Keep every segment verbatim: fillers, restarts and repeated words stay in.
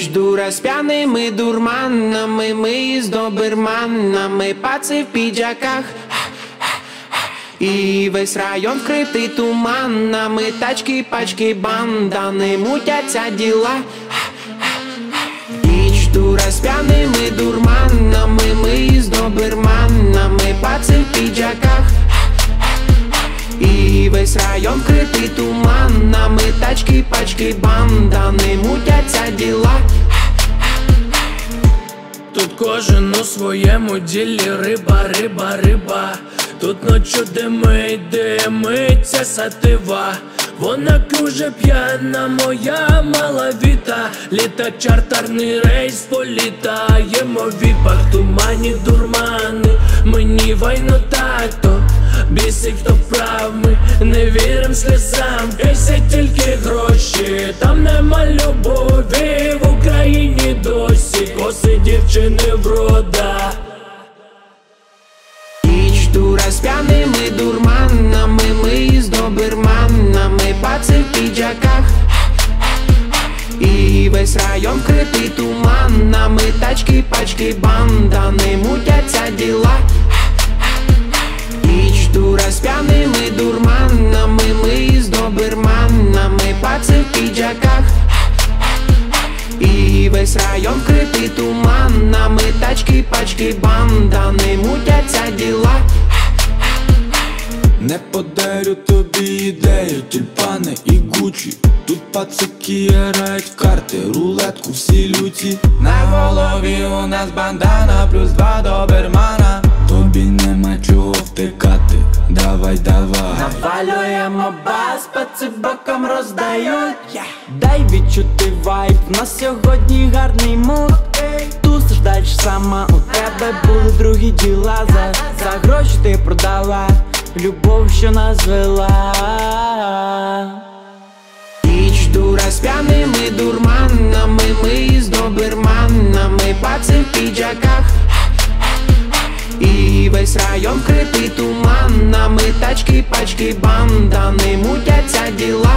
жду распьяными дурманами, мы с доберманами, пацы в піджаках. І весь район вкритий туманами, тачки, пачки, бандани, мутяться діла. Ніч дура з п'яними дурманами, ми з доберманами, паці в піджаках. І весь район вкритий туманами, тачки, пачки, бандани, мутяться діла. Тут кожен у своєму ділі, риба, риба, риба. Тут ночу димить, димиться сатива. Вона дуже п'яна, моя малавіта. Літа чартерний рейс, політаємо в віпах. Тумані дурмани, мені вайно тато. Бісить, хто вправ, ми не вірим сльозам. Бісять тільки гроші, там нема любові. В Україні досі коси дівчини врода. Дура з п'яними дурманами, ми з доберманами, паці в піджаках. І весь район вкритий туманами, тачки, пачки, бандани, мутяться діла. Ніч дура з п'яними дурманами, ми з доберманами, паці в піджаках. І весь район вкритий туманами, тачки, пачки, бандани, мутяться діла. Не подарю тобі ідею, тюльпани і гучі. Тут пацики грають в карти, рулетку всі люті. На голові у нас бандана, плюс два добермана. Тобі нема чого втикати, давай, давай. Навалюємо бас, паци боком роздають. Дай відчути вайб, на сьогодні гарний муд. Тусиш дальше сама, у тебе були другі діла. За, за гроші ти продала любов, що нас звела. Ніч дура з п'яними дурманами, ми з доберманами, паці в піджаках. І весь район вкритий туманами, тачки, пачки, бандани, мутяться діла.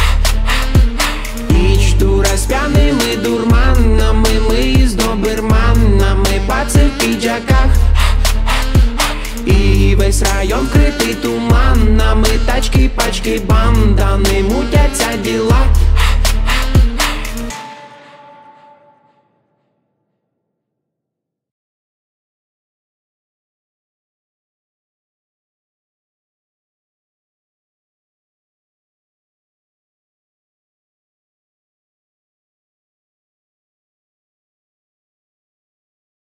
Ніч дура з п'яними дурманами, ми з доберманами, паці в піджаках. І весь район вкритий туманами, тачки, пачки, бандани, мутяться діла.